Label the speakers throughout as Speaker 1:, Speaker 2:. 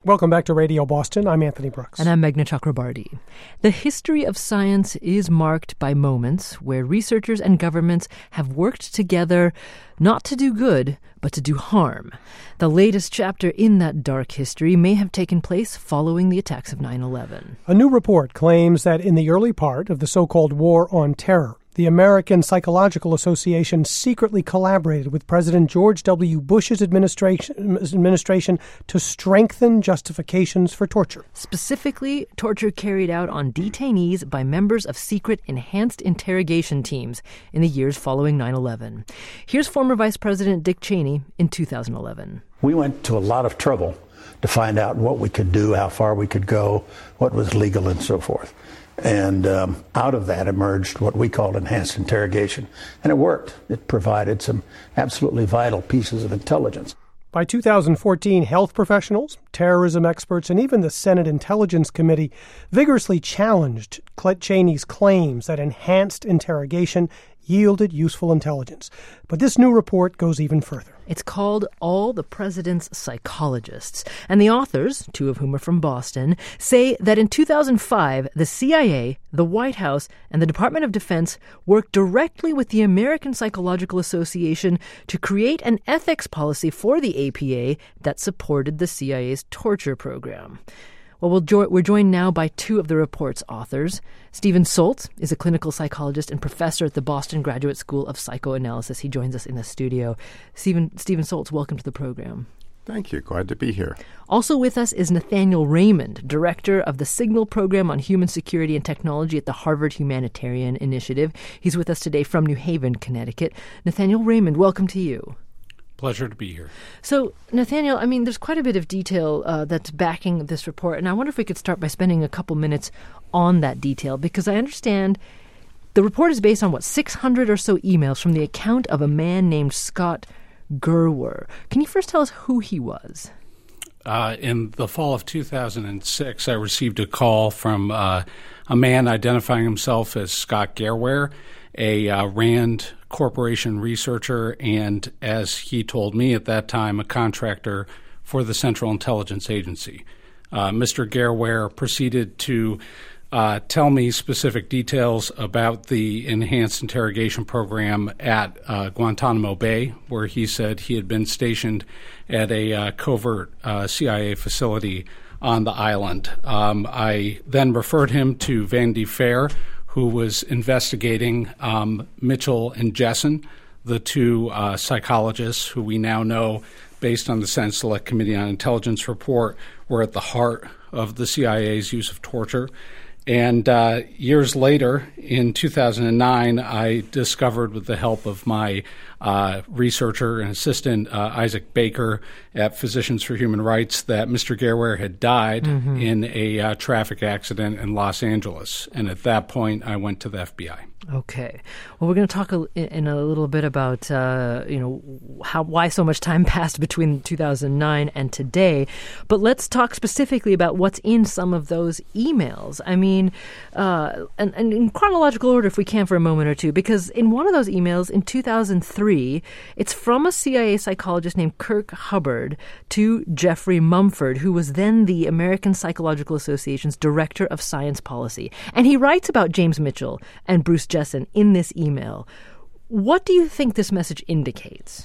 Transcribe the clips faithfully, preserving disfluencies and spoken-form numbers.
Speaker 1: Welcome back to Radio Boston. I'm Anthony Brooks.
Speaker 2: And I'm Meghna Chakrabarti. The history of science is marked by moments where researchers and governments have worked together not to do good, but to do harm. The latest chapter in that dark history may have taken place following the attacks of nine eleven.
Speaker 1: A new report claims that in the early part of the so-called War on Terror, the American Psychological Association secretly collaborated with President George W. Bush's administration, administration to strengthen justifications for torture.
Speaker 2: Specifically, torture carried out on detainees by members of secret enhanced interrogation teams in the years following nine eleven. Here's former Vice President Dick Cheney in two thousand eleven.
Speaker 3: We went to a lot of trouble to find out what we could do, how far we could go, what was legal, and so forth. And um, out of that emerged what we called enhanced interrogation. And it worked. It provided some absolutely vital pieces of intelligence.
Speaker 1: By two thousand fourteen, health professionals, terrorism experts, and even the Senate Intelligence Committee vigorously challenged Cheney's claims that enhanced interrogation yielded useful intelligence. But this new report goes even further.
Speaker 2: It's called All the President's Psychologists. And the authors, two of whom are from Boston, say that in two thousand five, the C I A, the White House, and the Department of Defense worked directdirectly with the American Psychological Association to create an ethics policy for the A P A that supported the C I A's torture program. Well, we'll jo- we're joined now by two of the report's authors. Stephen Soltz is a clinical psychologist and professor at the Boston Graduate School of Psychoanalysis. He joins us in the studio. Stephen, Stephen Soltz, welcome to the program.
Speaker 4: Thank you. Glad to be here.
Speaker 2: Also with us is Nathaniel Raymond, director of the Signal Program on Human Security and Technology at the Harvard Humanitarian Initiative. He's with us today from New Haven, Connecticut. Nathaniel Raymond, welcome to you.
Speaker 5: Pleasure to be here.
Speaker 2: So, Nathaniel, I mean, there's quite a bit of detail uh, that's backing this report, and I wonder if we could start by spending a couple minutes on that detail, because I understand the report is based on, what, six hundred or so emails from the account of a man named Scott Gerwer. Can you first tell us who he was?
Speaker 5: Uh, in the fall of two thousand six, I received a call from uh, a man identifying himself as Scott Gerwer, a uh, RAND Corporation researcher, and as he told me at that time, a contractor for the Central Intelligence Agency. Uh, Mister Gerwer proceeded to uh, tell me specific details about the enhanced interrogation program at uh, Guantanamo Bay, where he said he had been stationed at a uh, covert uh, C I A facility on the island. Um, I then referred him to Vanity Fair, who was investigating um, Mitchell and Jessen, the two uh, psychologists who we now know, based on the Senate Select Committee on Intelligence report, were at the heart of the C I A's use of torture. And uh, years later, in two thousand nine, I discovered, with the help of my uh, researcher and assistant, uh, Isaac Baker at Physicians for Human Rights, that Mister Gerwer had died mm-hmm. in a uh, traffic accident in Los Angeles. And at that point, I went to the F B I.
Speaker 2: Okay. Well, we're going to talk a, in a little bit about, uh, you know, how why so much time passed between two thousand nine and today. But let's talk specifically about what's in some of those emails. I mean, uh, and, and in chronological order, if we can, for a moment or two, because in one of those emails in two thousand three, it's from a C I A psychologist named Kirk Hubbard to Jeffrey Mumford, who was then the American Psychological Association's Director of Science Policy. And he writes about James Mitchell and Bruce Jessen in this email. What do you think this message indicates?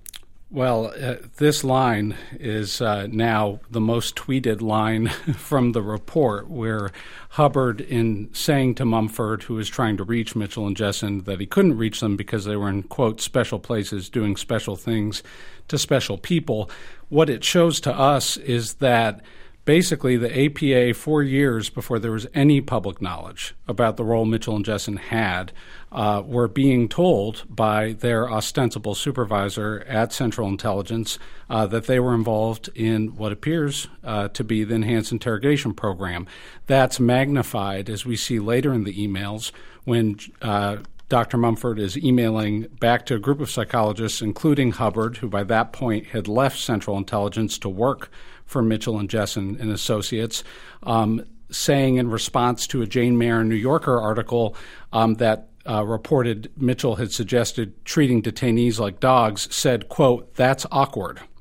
Speaker 5: Well, uh, this line is uh, now the most tweeted line from the report, where Hubbard, in saying to Mumford, who was trying to reach Mitchell and Jessen, that he couldn't reach them because they were in, quote, special places doing special things to special people, what it shows to us is that basically the A P A, four years before there was any public knowledge about the role Mitchell and Jessen had, uh, were being told by their ostensible supervisor at Central Intelligence uh, that they were involved in what appears uh, to be the enhanced interrogation program. That's magnified, as we see later in the emails, when uh, Doctor Mumford is emailing back to a group of psychologists, including Hubbard, who by that point had left Central Intelligence to work for Mitchell and Jessen and Associates, um, saying in response to a Jane Mayer New Yorker article um, that uh, reported Mitchell had suggested treating detainees like dogs, said, quote, "That's awkward."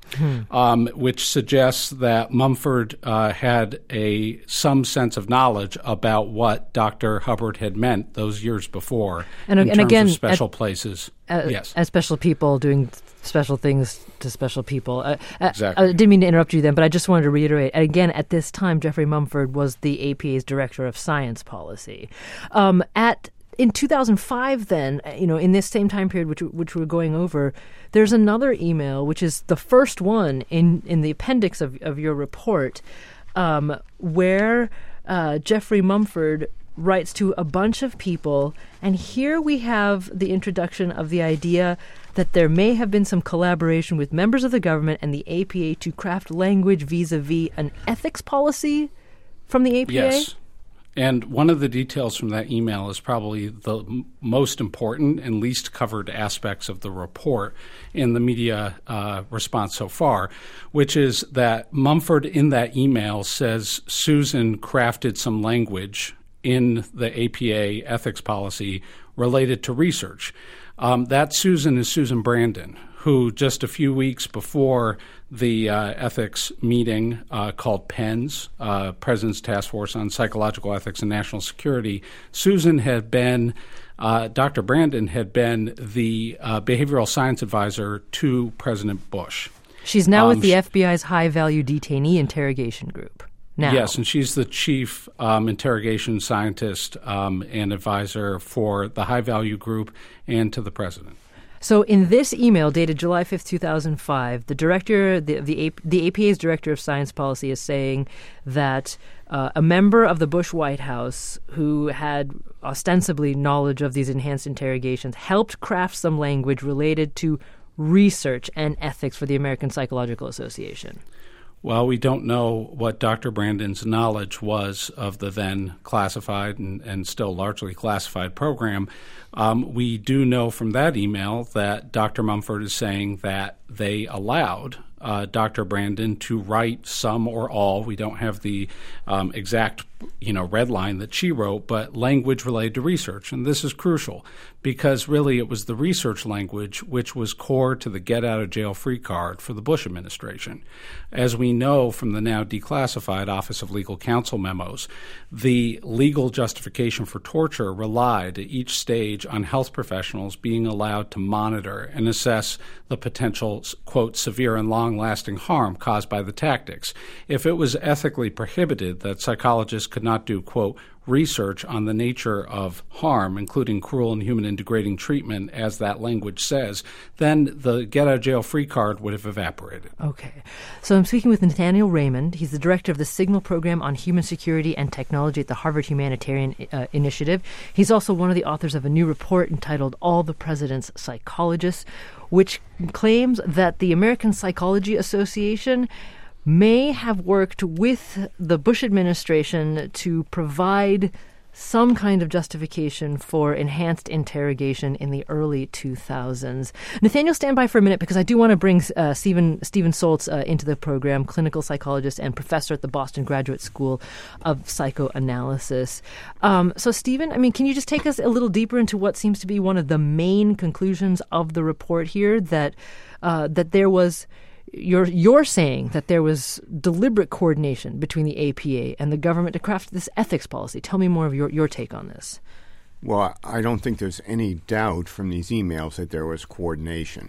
Speaker 5: hmm. um, which suggests that Mumford uh, had a some sense of knowledge about what Doctor Hubbard had meant those years before
Speaker 2: and,
Speaker 5: in
Speaker 2: and
Speaker 5: terms
Speaker 2: again,
Speaker 5: of special
Speaker 2: at,
Speaker 5: places.
Speaker 2: Uh,
Speaker 5: yes.
Speaker 2: As special people doing special things to special people. Uh,
Speaker 5: exactly.
Speaker 2: I, I didn't mean to interrupt you then, but I just wanted to reiterate. Again, at this time, Jeffrey Mumford was the A P A's Director of Science Policy. Um, at In two thousand five, then, you know, in this same time period which which we're going over, there's another email, which is the first one in, in the appendix of, of your report, um, where uh, Jeffrey Mumford writes to a bunch of people, and here we have the introduction of the idea that there may have been some collaboration with members of the government and the A P A to craft language vis-a-vis an ethics policy from the A P A?
Speaker 5: Yes. And one of the details from that email is probably the m- most important and least covered aspects of the report in the media uh, response so far, which is that Mumford in that email says Susan crafted some language in the A P A ethics policy related to research. Um, that Susan is Susan Brandon, who just a few weeks before the uh, ethics meeting uh, called PENS, uh, President's Task Force on Psychological Ethics and National Security, Susan had been, uh, Doctor Brandon had been the uh, behavioral science advisor to President Bush.
Speaker 2: She's now
Speaker 5: um,
Speaker 2: with the F B I's high-value detainee interrogation group. Now.
Speaker 5: Yes, and she's the chief um, interrogation scientist um, and advisor for the high-value group and to the president.
Speaker 2: So in this email dated July fifth, two thousand five, the director, the the, A- the A P A's Director of Science Policy is saying that uh, a member of the Bush White House who had ostensibly knowledge of these enhanced interrogations helped craft some language related to research and ethics for the American Psychological Association.
Speaker 5: Well, we don't know what Doctor Brandon's knowledge was of the then classified and, and still largely classified program. Um, we do know from that email that Doctor Mumford is saying that they allowed uh, Doctor Brandon to write some or all, we don't have the um, exact you know, red line that she wrote, but language related to research. And this is crucial because really it was the research language which was core to the get-out-of-jail-free card for the Bush administration. As we know from the now declassified Office of Legal Counsel memos, the legal justification for torture relied at each stage on health professionals being allowed to monitor and assess the potential, quote, severe and long-lasting harm caused by the tactics. If it was ethically prohibited that psychologists could not do, quote, research on the nature of harm, including cruel and human degrading treatment, as that language says, then the get-out-of-jail-free card would have evaporated.
Speaker 2: Okay. So I'm speaking with Nathaniel Raymond. He's the director of the Signal Program on Human Security and Technology at the Harvard Humanitarian uh, Initiative. He's also one of the authors of a new report entitled All the President's Psychologists, which claims that the American Psychology Association may have worked with the Bush administration to provide some kind of justification for enhanced interrogation in the early two thousands. Nathaniel, stand by for a minute because I do want to bring uh, Stephen Stephen Soltz uh, into the program, clinical psychologist and professor at the Boston Graduate School of Psychoanalysis. Um, so, Stephen, I mean, can you just take us a little deeper into what seems to be one of the main conclusions of the report here, that uh, that there was You're you're saying that there was deliberate coordination between the A P A and the government to craft this ethics policy. Tell me more of your, your take on this.
Speaker 4: Well, I don't think there's any doubt from these emails that there was coordination.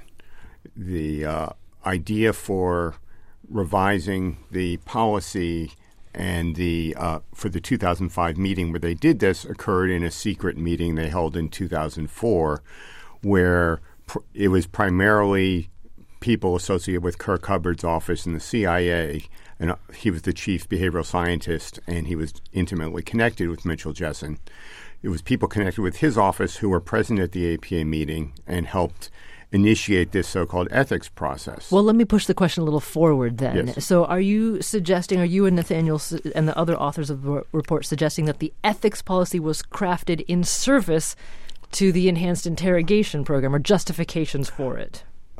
Speaker 4: The uh, idea for revising the policy and the uh, for the two thousand five meeting where they did this occurred in a secret meeting they held in two thousand four, where pr- it was primarily people associated with Kirk Hubbard's office in the C I A, and he was the chief behavioral scientist, and he was intimately connected with Mitchell Jessen. It was people connected with his office who were present at the A P A meeting and helped initiate this so-called ethics process.
Speaker 2: Well, let me push the question a little forward then.
Speaker 4: Yes.
Speaker 2: So are you suggesting, are you and Nathaniel and the other authors of the report suggesting that the ethics policy was crafted in service to the enhanced interrogation program or justifications for it?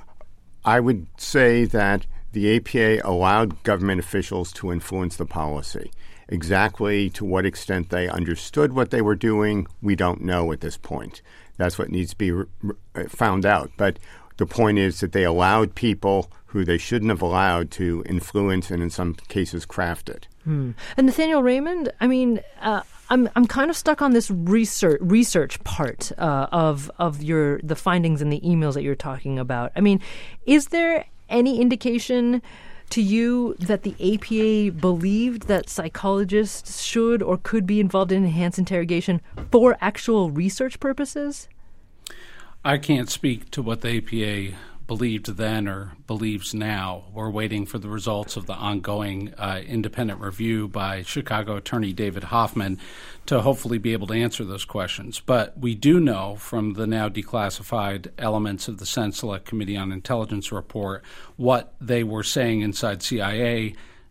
Speaker 4: I would say that the A P A allowed government officials to influence the policy. Exactly to what extent they understood what they were doing, we don't know at this point. That's what needs to be re- re- found out. But The point is that they allowed people who they shouldn't have allowed to influence and in some cases craft it.
Speaker 2: Hmm. And Nathaniel Raymond, I mean, uh, I'm I'm kind of stuck on this research research part uh, of of your the findings in the emails that you're talking about. I mean, is there any indication to you that the A P A believed that psychologists should or could be involved in enhanced interrogation for actual research purposes?
Speaker 5: I can't speak to what the A P A believed then or believes now. We're waiting for the results of the ongoing uh, independent review by Chicago attorney David Hoffman to hopefully be able to answer those questions. But we do know from the now declassified elements of the Senate Select Committee on Intelligence report what they were saying inside C I A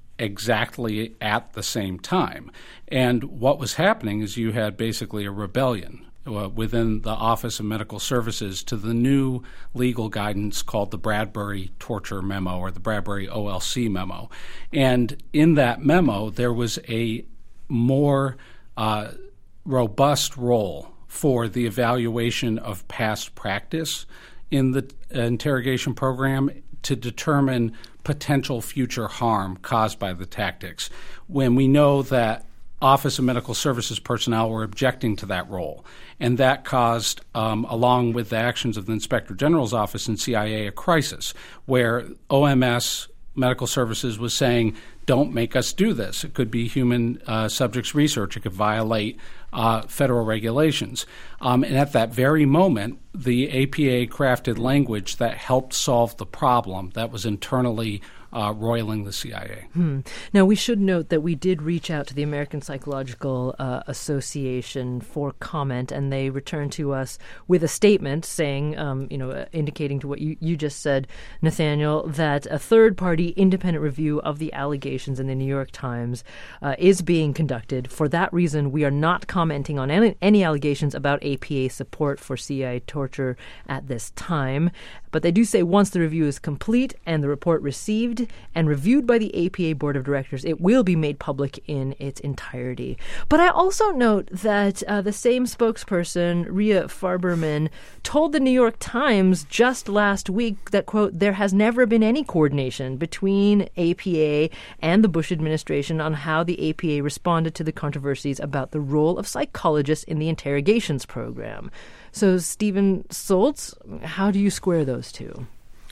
Speaker 5: exactly at the same time. And what was happening is you had basically a rebellion Uh, within the Office of Medical Services to the new legal guidance called the Bradbury Torture Memo or the Bradbury O L C Memo. And in that memo, there was a more uh, robust role for the evaluation of past practice in the interrogation program to determine potential future harm caused by the tactics. When we know that Office of Medical Services personnel were objecting to that role. And that caused, um, along with the actions of the Inspector General's office and C I A, a crisis where O M S Medical Services was saying, don't make us do this. It could be human uh, subjects research. It could violate uh, federal regulations. Um, and at that very moment, the A P A crafted language that helped solve the problem that was internally Uh, roiling the C I A.
Speaker 2: Hmm. Now, we should note that we did reach out to the American Psychological uh, Association for comment, and they returned to us with a statement saying, um, you know, uh, indicating to what you, you just said, Nathaniel, that a third-party independent review of the allegations in the New York Times uh, is being conducted. For that reason, we are not commenting on any, any allegations about A P A support for C I A torture at this time. But they do say once the review is complete and the report received and reviewed by the A P A Board of Directors, it will be made public in its entirety. But I also note that uh, the same spokesperson, Rhea Farberman, told the New York Times just last week that, quote, there has never been any coordination between A P A and the Bush administration on how the A P A responded to the controversies about the role of psychologists in the interrogations program. So, Stephen Soltz, how do you square those two?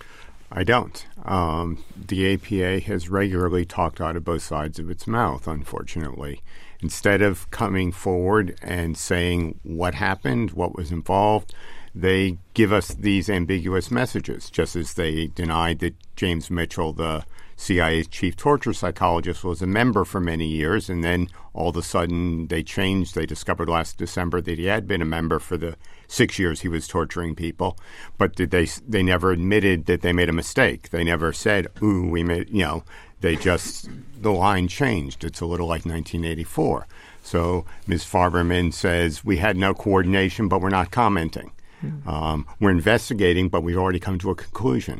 Speaker 4: I don't. Um, the A P A has regularly talked out of both sides of its mouth, unfortunately. Instead of coming forward and saying what happened, what was involved, they give us these ambiguous messages, just as they denied that James Mitchell, the C I A's chief torture psychologist, was a member for many years, and then all of a sudden they changed. They discovered last December that he had been a member for the six years he was torturing people, but did they they never admitted that they made a mistake. They never said, ooh, we made, you know, they just, the line changed. It's a little like nineteen eighty-four. So Miz Farberman says, we had no coordination, but we're not commenting. Mm-hmm. Um, we're investigating, but we've already come to a conclusion.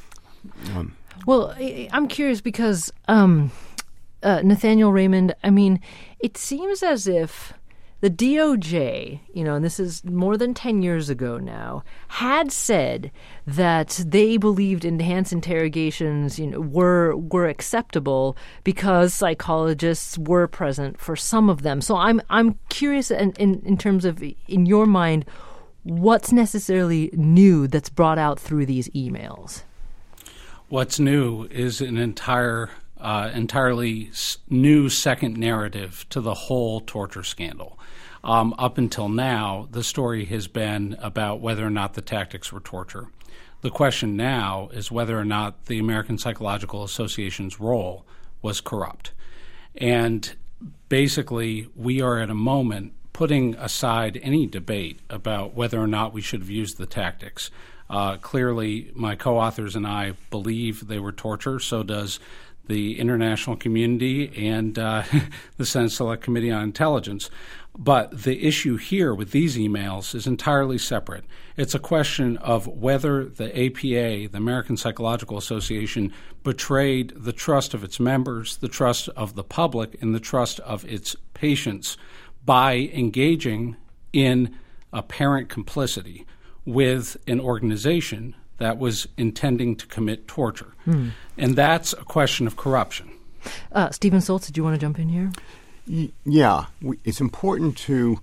Speaker 4: Um,
Speaker 2: Well, I'm curious because, um, uh, Nathaniel Raymond, I mean, it seems as if the D O J, you know, and this is more than ten years ago now, had said that they believed enhanced interrogations, you know, were were acceptable because psychologists were present for some of them. So I'm I'm curious in, in, in terms of, in your mind, what's necessarily new that's brought out through these emails?
Speaker 5: What's new is an entire, uh, entirely s- new second narrative to the whole torture scandal. Um, up until now, the story has been about whether or not the tactics were torture. The question now is whether or not the American Psychological Association's role was corrupt. And basically, we are at a moment putting aside any debate about whether or not we should have used the tactics. Uh, clearly, my co-authors and I believe they were torture. So does the international community and uh, the Senate Select Committee on Intelligence. But the issue here with these emails is entirely separate. It's a question of whether the A P A, the American Psychological Association, betrayed the trust of its members, the trust of the public, and the trust of its patients by engaging in apparent complicity with an organization that was intending to commit torture. Hmm. And that's a question of corruption.
Speaker 2: Uh, Stephen Soltz, did you want to jump in here?
Speaker 4: Y- yeah. We, it's important to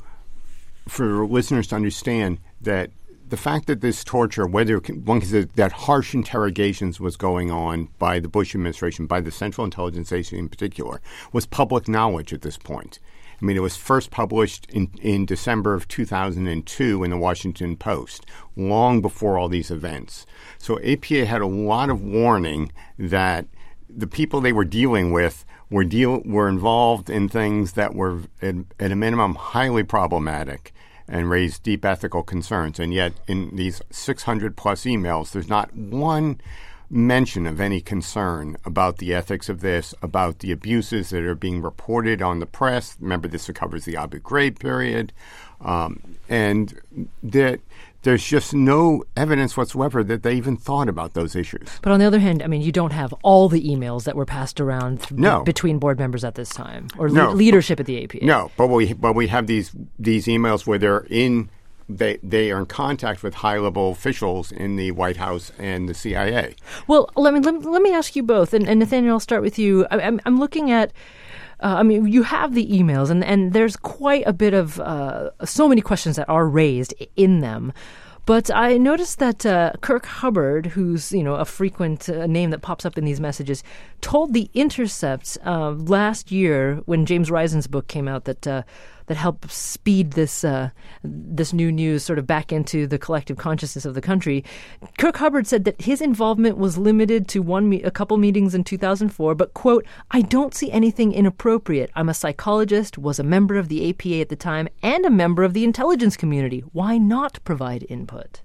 Speaker 4: for listeners to understand that the fact that this torture, whether one can say that harsh interrogations was going on by the Bush administration, by the Central Intelligence Agency in particular, was public knowledge at this point. I mean, it was first published in, in December of two thousand two in the Washington Post, long before all these events. So A P A had a lot of warning that the people they were dealing with were deal were involved in things that were, at, at a minimum, highly problematic and raised deep ethical concerns. And yet, in these six hundred plus emails, there's not one mention of any concern about the ethics of this, about the abuses that are being reported on the press. Remember, this covers the Abu Ghraib period. Um, and that there's just no evidence whatsoever that they even thought about those issues.
Speaker 2: But on the other hand, I mean, you don't have all the emails that were passed around th-
Speaker 4: no.
Speaker 2: b- between board members at this time, or
Speaker 4: no.
Speaker 2: le- leadership at the A P A.
Speaker 4: No, but we but we have these these emails where they're in they they are in contact with high level officials in the White House and the C I A.
Speaker 2: Well, let me let, let me ask you both, and, and Nathaniel, I'll start with you. I, I'm I'm looking at. Uh, I mean, you have the emails, and, and there's quite a bit of uh, so many questions that are raised in them. But I noticed that uh, Kirk Hubbard, who's you know a frequent uh, name that pops up in these messages, told The Intercept uh, last year when James Risen's book came out that uh, that helped speed this uh, this new news sort of back into the collective consciousness of the country. Kirk Hubbard said that his involvement was limited to one me- a couple meetings in two thousand four, but, quote, "I don't see anything inappropriate. I'm a psychologist, was a member of the A P A at the time, and a member of the intelligence community. Why not provide input?"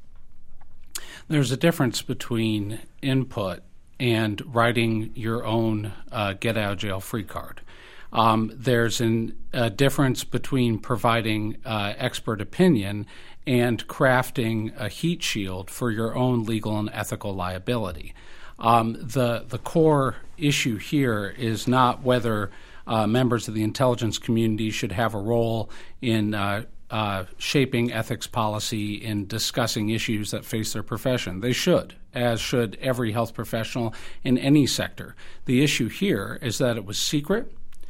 Speaker 5: There's a difference between input and writing your own uh, get-out-of-jail-free card. Um, there's an, a difference between providing uh, expert opinion and crafting a heat shield for your own legal and ethical liability. Um, the the core issue here is not whether uh, members of the intelligence community should have a role in uh, uh, shaping ethics policy, in discussing issues that face their profession. They should, as should every health professional in any sector. The issue here is that it was secret.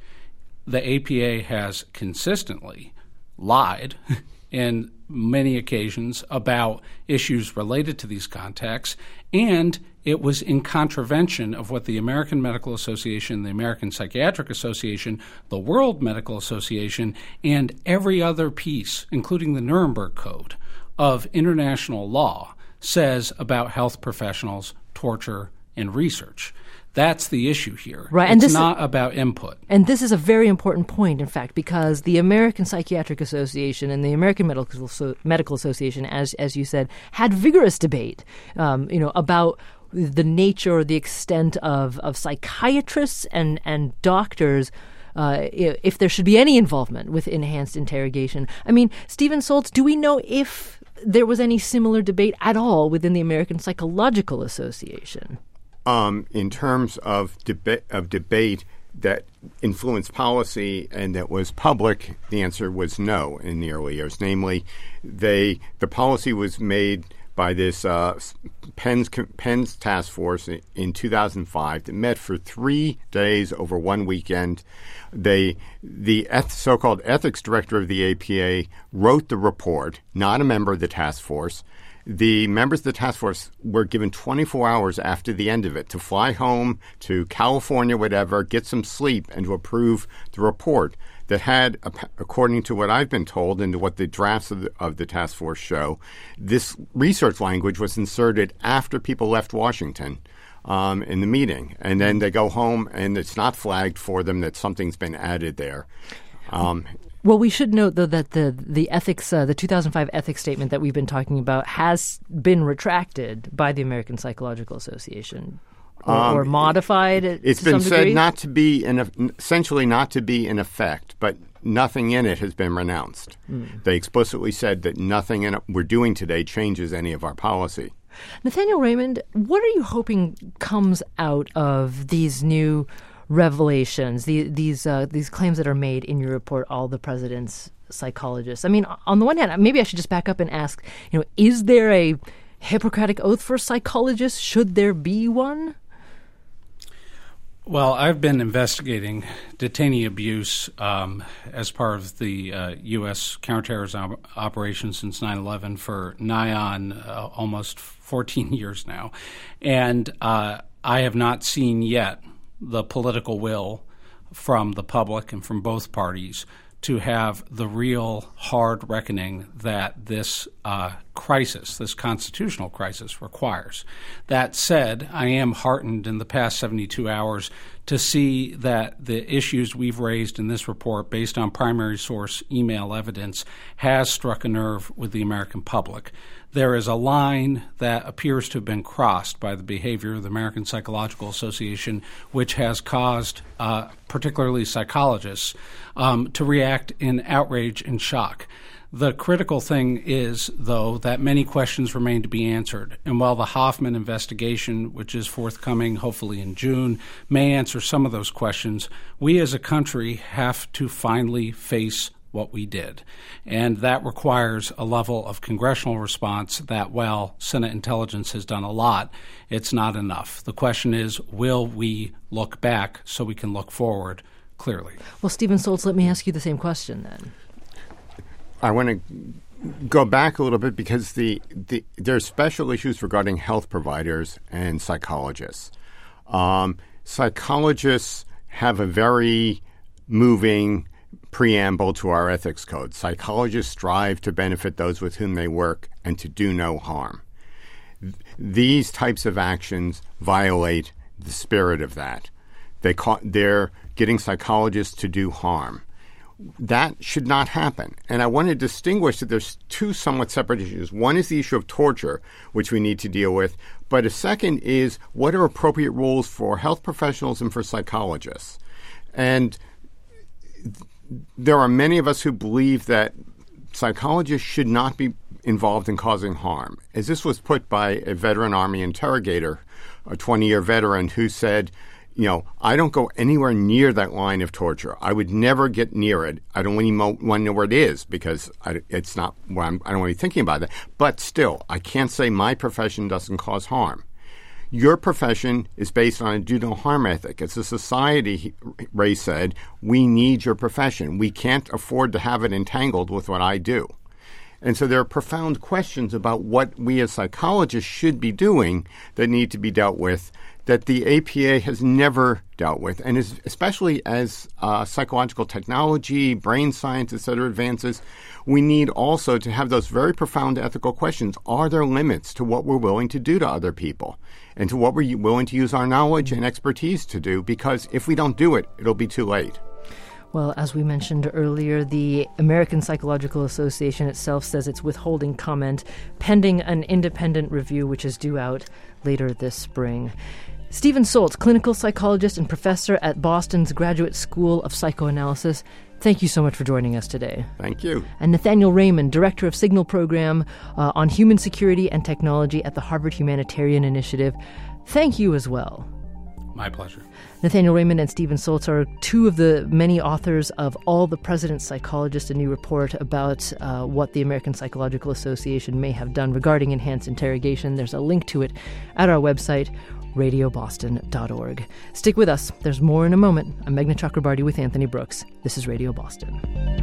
Speaker 5: The A P A has consistently lied in many occasions about issues related to these contacts, and it was in contravention of what the American Medical Association, the American Psychiatric Association, the World Medical Association, and every other piece, including the Nuremberg Code of international law, says about health professionals, torture, and research. That's the issue here.
Speaker 2: Right,
Speaker 5: it's
Speaker 2: and this
Speaker 5: not
Speaker 2: is,
Speaker 5: about input.
Speaker 2: And this is a very important point, in fact, because the American Psychiatric Association and the American Medical so- Medical Association, as as you said, had vigorous debate, um, you know, about the nature or the extent of, of psychiatrists and, and doctors, uh, if there should be any involvement with enhanced interrogation. I mean, Stephen Soltz, do we know if there was any similar debate at all within the American Psychological Association?
Speaker 4: Um, in terms of, deba- of debate that influenced policy and that was public, the answer was no in the early years. Namely, they the policy was made by this uh, Penn's, Penn's task force in, in two thousand five that met for three days over one weekend. They, the eth- so-called ethics director of the A P A wrote the report, not a member of the task force. The members of the task force were given twenty-four hours after the end of it to fly home to California, whatever, get some sleep, and to approve the report that had, according to what I've been told and to what the drafts of the, of the task force show, this research language was inserted after people left Washington um, in the meeting. And then they go home, and it's not flagged for them that something's been added there. Um
Speaker 2: Well, we should note, though, that the the ethics, uh, the two thousand five ethics statement that we've been talking about has been retracted by the American Psychological Association or, um, or modified. It,
Speaker 4: it's
Speaker 2: to
Speaker 4: been
Speaker 2: some
Speaker 4: said
Speaker 2: degree.
Speaker 4: not to be in, essentially not to be in effect, but nothing in it has been renounced. Mm. They explicitly said that nothing in it we're doing today changes any of our policy.
Speaker 2: Nathaniel Raymond, what are you hoping comes out of these new revelations, the, these uh, these claims that are made in your report, All the President's Psychologists? I mean, on the one hand, maybe I should just back up and ask, you know, is there a Hippocratic oath for psychologists? Should there be one?
Speaker 5: Well, I've been investigating detainee abuse um, as part of the uh, U S counterterrorism op- operation since nine eleven for nigh on uh, almost fourteen years now. And uh, I have not seen yet the political will from the public and from both parties to have the real hard reckoning that this uh, crisis, this constitutional crisis, requires. That said, I am heartened in the past seventy-two hours to see that the issues we've raised in this report, based on primary source email evidence, has struck a nerve with the American public. There is a line that appears to have been crossed by the behavior of the American Psychological Association, which has caused uh, particularly psychologists um, to react in outrage and shock. The critical thing is, though, that many questions remain to be answered. And while the Hoffman investigation, which is forthcoming hopefully in June, may answer some of those questions, we as a country have to finally face what we did. And that requires a level of congressional response that, while Senate intelligence has done a lot, it's not enough. The question is, will we look back so we can look forward clearly?
Speaker 2: Well, Stephen Soltz, let me ask you the same question then.
Speaker 4: I want to go back a little bit because the, the there's special issues regarding health providers and psychologists. Um, psychologists have a very moving preamble to our ethics code. Psychologists strive to benefit those with whom they work and to do no harm. Th- these types of actions violate the spirit of that. They ca- they're getting psychologists to do harm. That should not happen. And I want to distinguish that there's two somewhat separate issues. One is the issue of torture, which we need to deal with. But a second is, what are appropriate rules for health professionals and for psychologists? And th- there are many of us who believe that psychologists should not be involved in causing harm. As this was put by a veteran Army interrogator, a twenty-year veteran, who said, you know, I don't go anywhere near that line of torture. I would never get near it. I don't even want to know where it is because I, it's not where I'm, I don't want to be thinking about that. But still, I can't say my profession doesn't cause harm. Your profession is based on a do no harm ethic. As a society, Ray said, we need your profession. We can't afford to have it entangled with what I do. And so there are profound questions about what we as psychologists should be doing that need to be dealt with that the A P A has never dealt with. And as, especially as uh, psychological technology, brain science, et cetera, advances, we need also to have those very profound ethical questions. Are there limits to what we're willing to do to other people and to what we're willing to use our knowledge and expertise to do? Because if we don't do it, it'll be too late.
Speaker 2: Well, as we mentioned earlier, the American Psychological Association itself says it's withholding comment pending an independent review, which is due out later this spring. Stephen Soltz, clinical psychologist and professor at Boston's Graduate School of Psychoanalysis, thank you so much for joining us today.
Speaker 4: Thank you.
Speaker 2: And Nathaniel Raymond, director of Signal Program uh, on Human Security and Technology at the Harvard Humanitarian Initiative, thank you as well.
Speaker 5: My pleasure.
Speaker 2: Nathaniel Raymond and Stephen Soltz are two of the many authors of All the President's Psychologists, a new report about uh, what the American Psychological Association may have done regarding enhanced interrogation. There's a link to it at our website, radio boston dot org. Stick with us. There's more in a moment. I'm Meghna Chakrabarty with Anthony Brooks. This is Radio Boston.